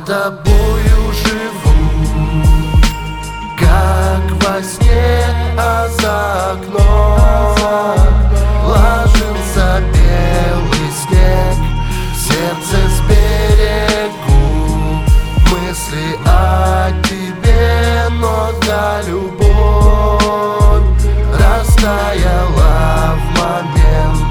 тобою живу, как во сне, а за окном ложится белый снег. Сердце сберегу мысли о тебе, но та любовь растаяла в момент.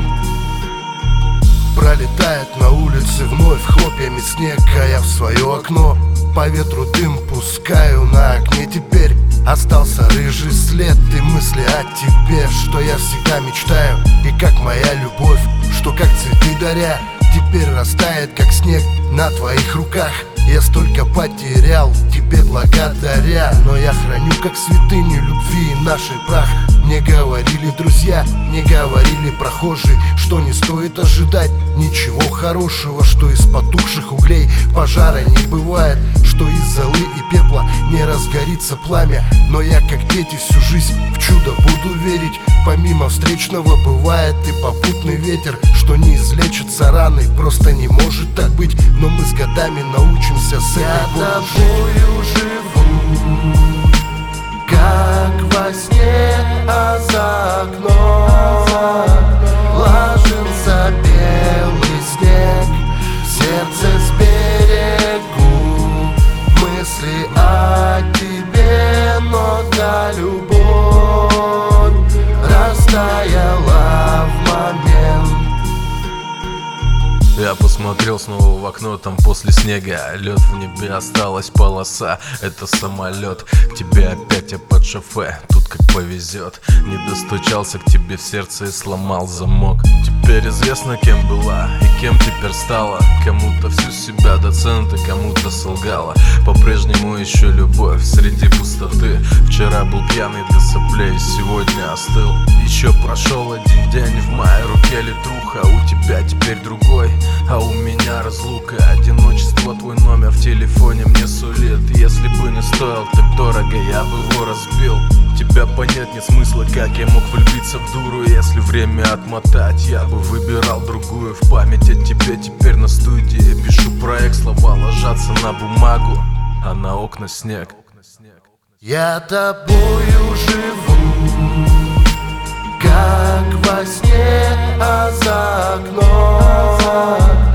Пролетает на улице вновь хлопьями снег, а я в свое окно по ветру дым пускаю на окне. Теперь остался рыжий след и мысли о тебе, что я всегда мечтаю. И как моя любовь, что как цветы даря, теперь растает как снег на твоих руках. Я столько потерял тебе благодаря, но я храню как святыню любви нашей прах. Мне говорили друзья, мне говорили прохожие, что не стоит ожидать ничего хорошего, что из потухших углей пожара не бывает, что из золы и пепла не разгорится пламя. Но я, как дети, всю жизнь в чудо буду верить. Помимо встречного бывает и попутный ветер, что не излечится раны, просто не может так быть. Но мы с годами научимся с этой болью жить. Я тобою живу, как во сне, а за окном ложится белый снег. Сердце сберегу мысли о тебе, но та любовь растаяла в момент. Я посмотрел снова в окно, там после снега лед, в небе осталась полоса. Это самолет, к тебе опять я под шофе, тут как повезет. Не достучался к тебе в сердце и сломал замок. Теперь известно, кем была и кем теперь стала. Кому-то всю себя до цента, кому-то солгала. По-прежнему еще любовь среди пустоты. Вчера был пьяный до соплей, сегодня остыл. Еще прошел один день, в моей руке литруха. У тебя теперь другой, а у меня разлука. Одиночество твой номер в телефоне мне сулит. Если бы не стоил так дорого, я бы его разбил. Тебя понять нет смысла, как я мог влюбиться в дуру. Если время отмотать, я бы выбирал другую. В память о тебе теперь на студии пишу проект, слова ложатся на бумагу, а на окна снег. Я тобою живу, как во сне, а за окном